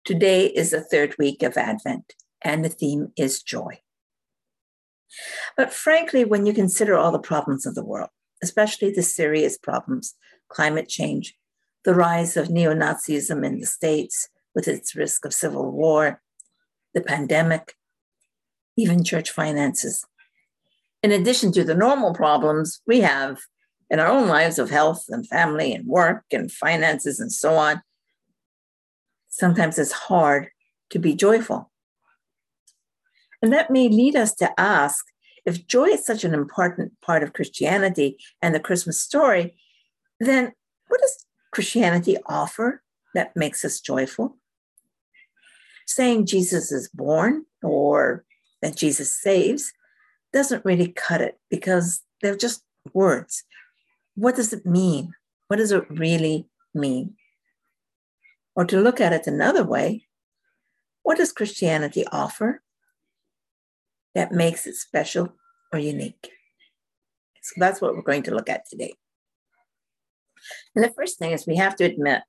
Today is the third week of Advent, and the theme is joy. But frankly, when you consider all the problems of the world, especially the serious problems, climate change, the rise of neo-Nazism in the States with its risk of civil war, the pandemic, even church finances, in addition to the normal problems we have in our own lives of health and family and work and finances and so on, sometimes it's hard to be joyful. And that may lead us to ask, if joy is such an important part of Christianity and the Christmas story, then what does Christianity offer that makes us joyful? Saying Jesus is born or that Jesus saves doesn't really cut it because they're just words. What does it mean? What does it really mean? Or to look at it another way, what does Christianity offer that makes it special or unique? So that's what we're going to look at today. And the first thing is we have to admit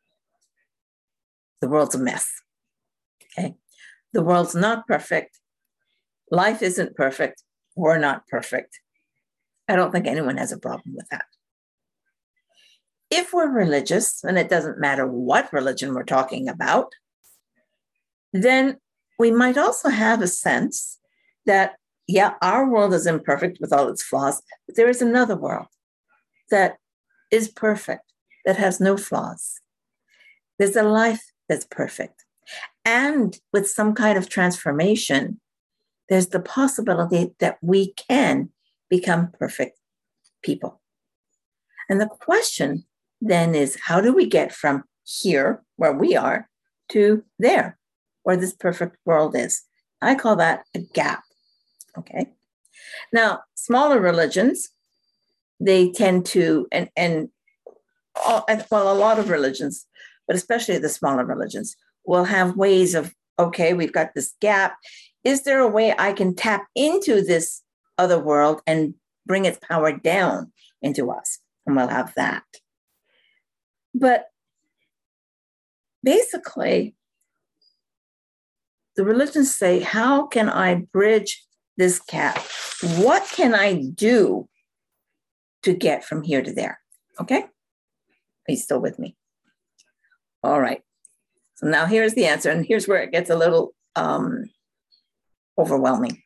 the world's a mess. Okay? The world's not perfect. Life isn't perfect. We're not perfect. I don't think anyone has a problem with that. If we're religious, and it doesn't matter what religion we're talking about, then we might also have a sense that, yeah, our world is imperfect with all its flaws, but there is another world that is perfect, that has no flaws. There's a life that's perfect. And with some kind of transformation, there's the possibility that we can become perfect people. And the question then is, how do we get from here, where we are, to there, where this perfect world is? I call that a gap. Okay. Now, smaller religions, they tend to, a lot of religions, but especially the smaller religions, will have ways of, okay, we've got this gap. Is there a way I can tap into this other world and bring its power down into us? And we'll have that. But basically, the religions say, how can I bridge this gap? What can I do to get from here to there? Okay? Are you still with me? All right. So now here's the answer, and here's where it gets a little overwhelming.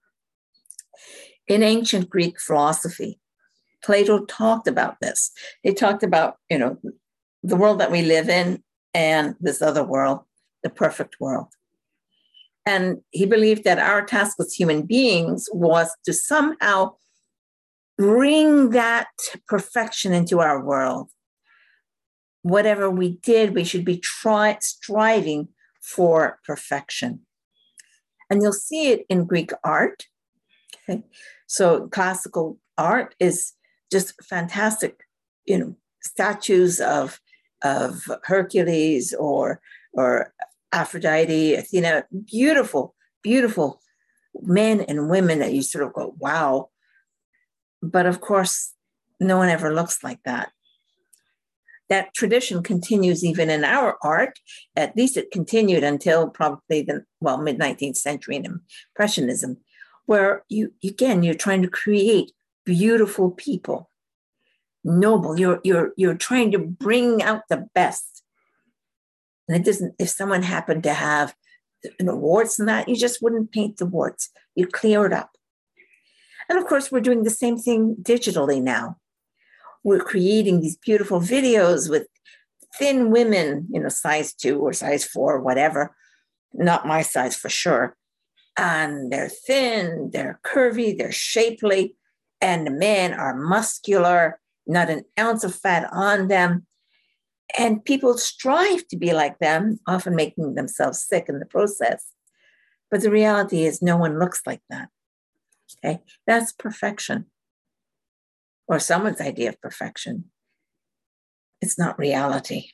In ancient Greek philosophy, Plato talked about this. He talked about, the world that we live in and this other world, the perfect world. And he believed that our task as human beings was to somehow bring that perfection into our world. Whatever we did, we should be striving for perfection. And you'll see it in Greek art. Okay? So classical art is just fantastic, statues of Hercules or Aphrodite, Athena, beautiful, beautiful men and women that you sort of go, wow. But of course, no one ever looks like that. That tradition continues even in our art. At least it continued until probably the mid-19th century in Impressionism, where you're trying to create beautiful people, noble. You're trying to bring out the best. And it doesn't. If someone happened to have warts and that, you just wouldn't paint the warts. You'd clear it up. And of course, we're doing the same thing digitally now. We're creating these beautiful videos with thin women, size 2 or size 4, whatever. Not my size for sure. And they're thin, they're curvy, they're shapely, and the men are muscular, not an ounce of fat on them. And people strive to be like them, often making themselves sick in the process. But the reality is no one looks like that. Okay, that's perfection. Or someone's idea of perfection. It's not reality.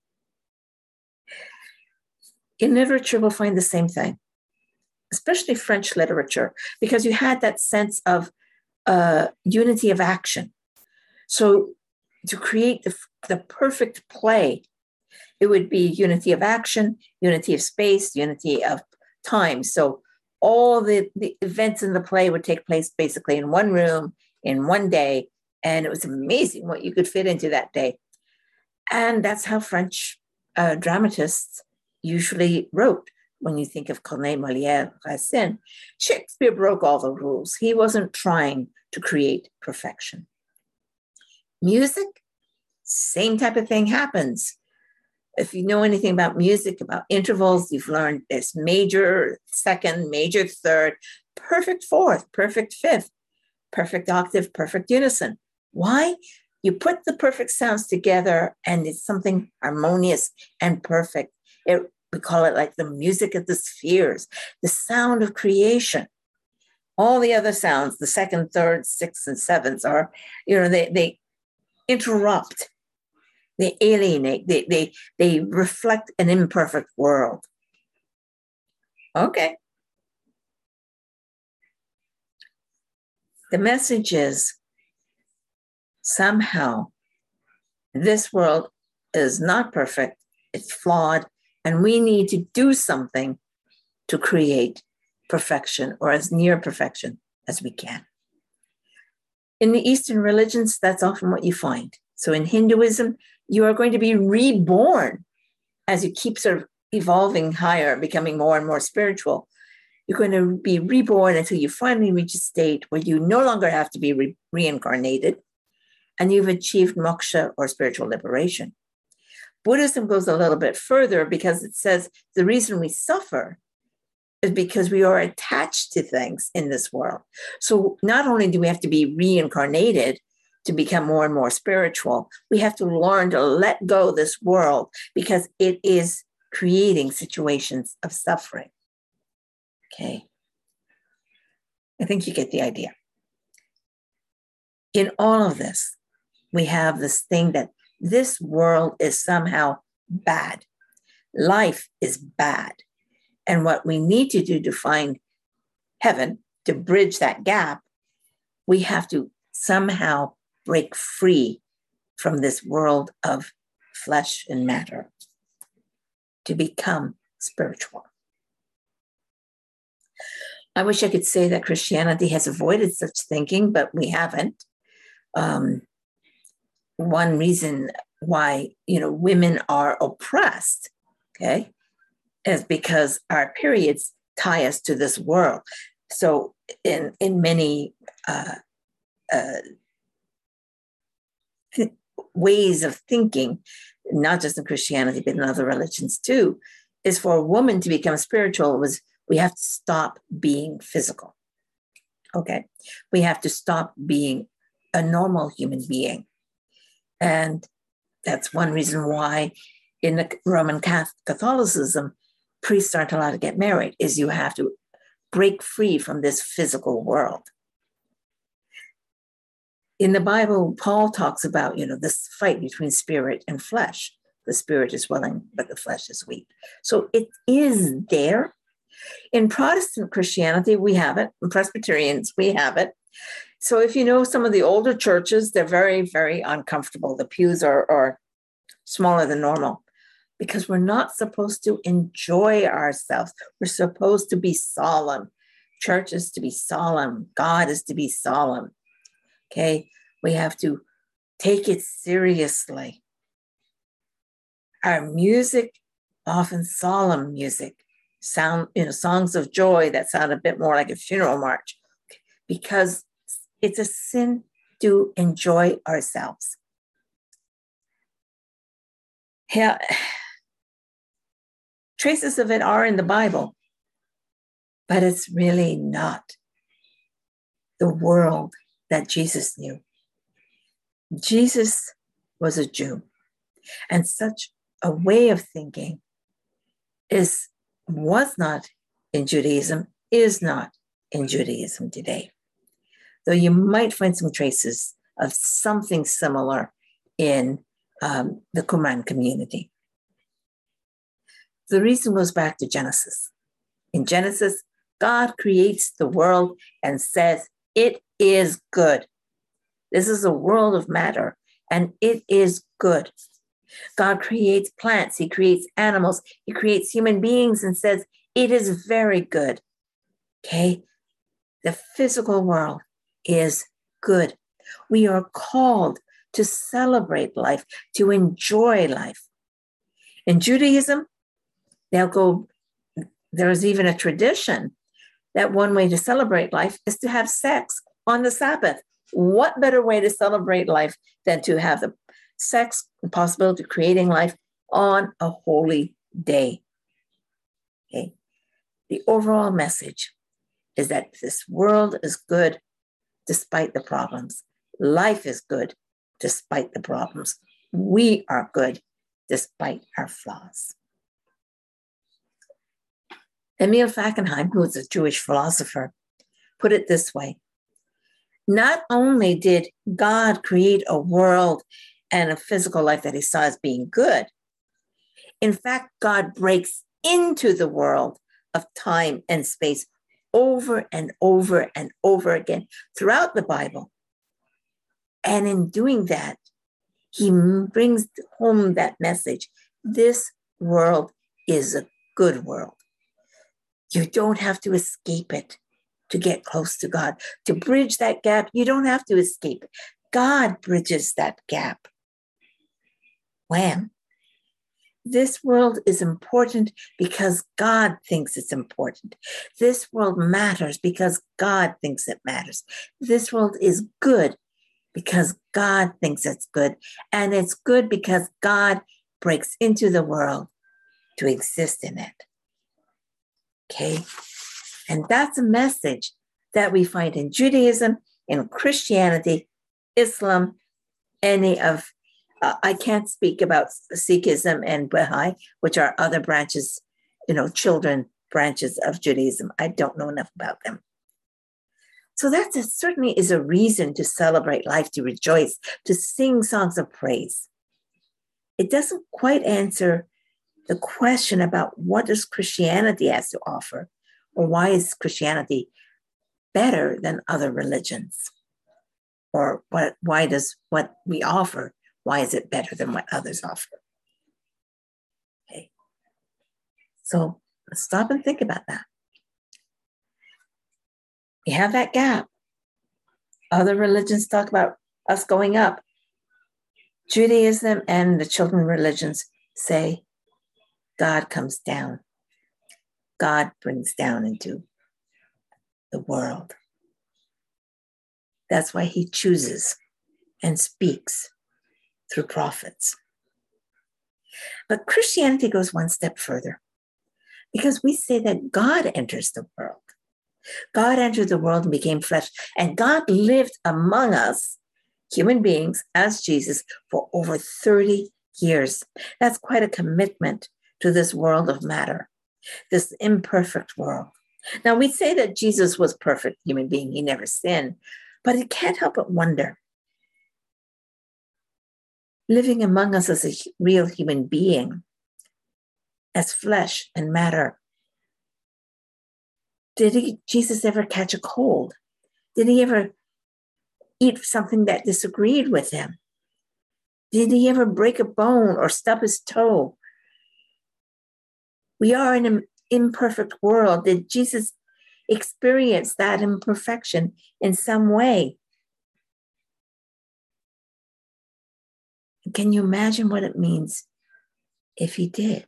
In literature, we'll find the same thing, especially French literature, because you had that sense of unity of action. So to create the perfect play, it would be unity of action, unity of space, unity of time. So all the events in the play would take place basically in one room, in one day. And it was amazing what you could fit into that day. And that's how French dramatists usually wrote. When you think of Corneille, Molière, Racine, Shakespeare broke all the rules. He wasn't trying to create perfection. Music, same type of thing happens. If you know anything about music, about intervals, you've learned this major second, major third, perfect fourth, perfect fifth, perfect octave, perfect unison. Why? You put the perfect sounds together and it's something harmonious and perfect. We call it like the music of the spheres, the sound of creation. All the other sounds, the second, third, sixth, and sevenths are, they interrupt. They alienate, they reflect an imperfect world. Okay. The message is somehow this world is not perfect, it's flawed, and we need to do something to create perfection or as near perfection as we can. In the Eastern religions, that's often what you find. So in Hinduism, you are going to be reborn as you keep sort of evolving higher, becoming more and more spiritual. You're going to be reborn until you finally reach a state where you no longer have to be reincarnated and you've achieved moksha or spiritual liberation. Buddhism goes a little bit further because it says the reason we suffer is because we are attached to things in this world. So not only do we have to be reincarnated to become more and more spiritual, we have to learn to let go of this world because it is creating situations of suffering. Okay. I think you get the idea. In all of this, we have this thing that this world is somehow bad. Life is bad. And what we need to do to find heaven, to bridge that gap, we have to somehow break free from this world of flesh and matter to become spiritual. I wish I could say that Christianity has avoided such thinking, but we haven't. One reason why, women are oppressed, okay, is because our periods tie us to this world. So in many ways of thinking, not just in Christianity, but in other religions too, is for a woman to become spiritual we have to stop being physical. Okay. We have to stop being a normal human being. And that's one reason why in the Roman Catholicism, priests aren't allowed to get married, is you have to break free from this physical world. In the Bible, Paul talks about, this fight between spirit and flesh. The spirit is willing, but the flesh is weak. So it is there. In Protestant Christianity, we have it. In Presbyterians, we have it. So if you know some of the older churches, they're very, very uncomfortable. The pews are smaller than normal because we're not supposed to enjoy ourselves. We're supposed to be solemn. Church is to be solemn. God is to be solemn. Okay, we have to take it seriously. Our music, often solemn music, sound, songs of joy that sound a bit more like a funeral march, because it's a sin to enjoy ourselves. Yeah, traces of it are in the Bible, but it's really not the world that Jesus knew. Jesus was a Jew, and such a way of thinking was not in Judaism, is not in Judaism today. Though you might find some traces of something similar in the Qumran community. The reason goes back to Genesis. In Genesis, God creates the world and says, it is good. This is a world of matter, and it is good. God creates plants, he creates animals, he creates human beings and says, it is very good. Okay? The physical world is good. We are called to celebrate life, to enjoy life. In Judaism, there's even a tradition that one way to celebrate life is to have sex on the Sabbath. What better way to celebrate life than to have the sex, the possibility of creating life on a holy day? Okay. The overall message is that this world is good despite the problems. Life is good despite the problems. We are good despite our flaws. Emil Fackenheim, who is a Jewish philosopher, put it this way: not only did God create a world and a physical life that he saw as being good, in fact, God breaks into the world of time and space over and over and over again throughout the Bible. And in doing that, he brings home that message. This world is a good world. You don't have to escape it to get close to God. To bridge that gap, you don't have to escape it. God bridges that gap. Wham. This world is important because God thinks it's important. This world matters because God thinks it matters. This world is good because God thinks it's good. And it's good because God breaks into the world to exist in it. Okay? And that's a message that we find in Judaism, in Christianity, Islam, I can't speak about Sikhism and Baha'i, which are other branches, children branches of Judaism. I don't know enough about them. So that certainly is a reason to celebrate life, to rejoice, to sing songs of praise. It doesn't quite answer the question about what does Christianity has to offer, or why is Christianity better than other religions? Or why does what we offer, why is it better than what others offer? Okay. So let's stop and think about that. We have that gap. Other religions talk about us going up. Judaism and the children religions say God comes down. God brings down into the world. That's why he chooses and speaks through prophets. But Christianity goes one step further, because we say that God enters the world. God entered the world and became flesh, and God lived among us, human beings, as Jesus for over 30 years. That's quite a commitment to this world of matter, this imperfect world. Now, we say that Jesus was perfect human being. He never sinned, but it can't help but wonder, living among us as a real human being, as flesh and matter, did Jesus ever catch a cold? Did he ever eat something that disagreed with him? Did he ever break a bone or stub his toe? We are in an imperfect world. Did Jesus experience that imperfection in some way? Can you imagine what it means if he did?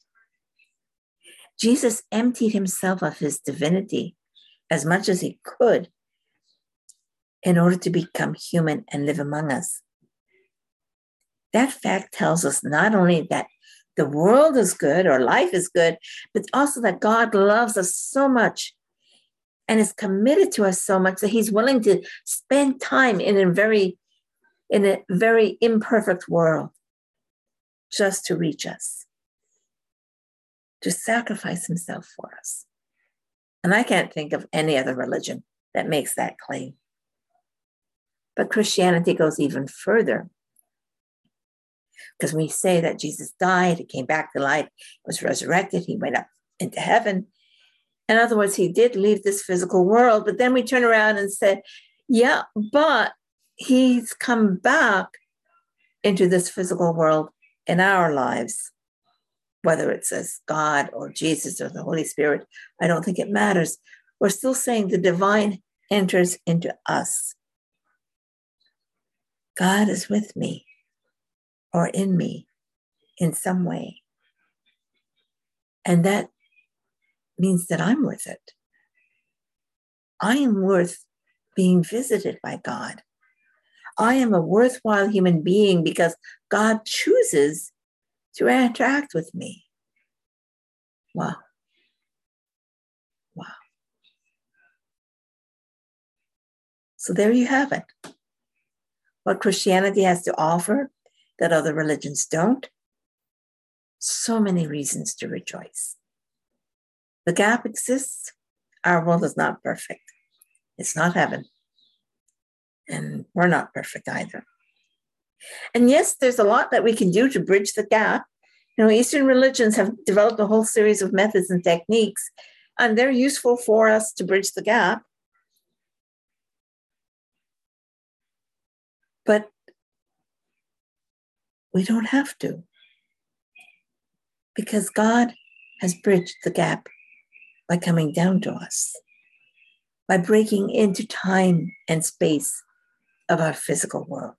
Jesus emptied himself of his divinity as much as he could in order to become human and live among us. That fact tells us not only that the world is good or life is good, but also that God loves us so much and is committed to us so much that he's willing to spend time in a very imperfect world just to reach us, to sacrifice himself for us. And I can't think of any other religion that makes that claim. But Christianity goes even further, because we say that Jesus died, he came back to life, was resurrected, he went up into heaven. In other words, he did leave this physical world, but then we turn around and say, yeah, but he's come back into this physical world in our lives, whether it says God or Jesus or the Holy Spirit, I don't think it matters. We're still saying the divine enters into us. God is with me or in me in some way. And that means that I'm worth it. I am worth being visited by God. I am a worthwhile human being because God chooses to interact with me. Wow. Wow. So there you have it. What Christianity has to offer that other religions don't. So many reasons to rejoice. The gap exists. Our world is not perfect. It's not heaven. And we're not perfect either. And yes, there's a lot that we can do to bridge the gap. You know, Eastern religions have developed a whole series of methods and techniques, and they're useful for us to bridge the gap. But we don't have to, because God has bridged the gap by coming down to us, by breaking into time and space of our physical world.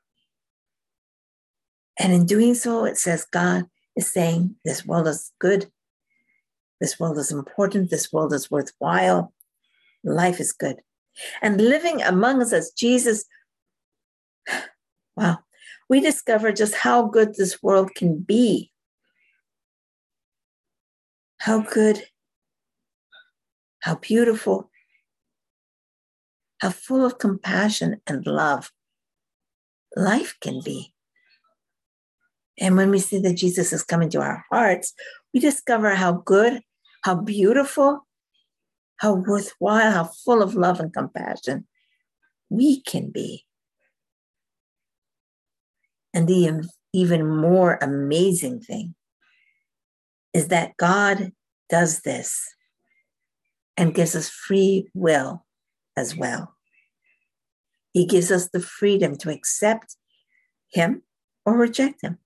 And in doing so, it says God is saying this world is good, this world is important, this world is worthwhile, life is good. And living among us as Jesus, wow, we discover just how good this world can be. How good, how beautiful, how full of compassion and love life can be. And when we see that Jesus has come into our hearts, we discover how good, how beautiful, how worthwhile, how full of love and compassion we can be. And the even more amazing thing is that God does this and gives us free will as well. He gives us the freedom to accept him or reject him.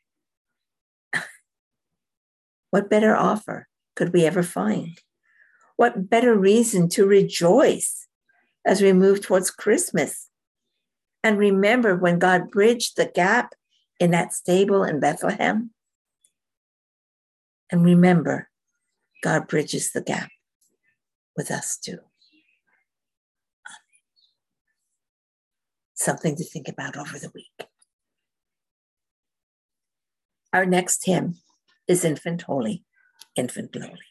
What better offer could we ever find? What better reason to rejoice as we move towards Christmas? And remember when God bridged the gap in that stable in Bethlehem? And remember, God bridges the gap with us too. Something to think about over the week. Our next hymn is Infant Holy, Infant Lowly.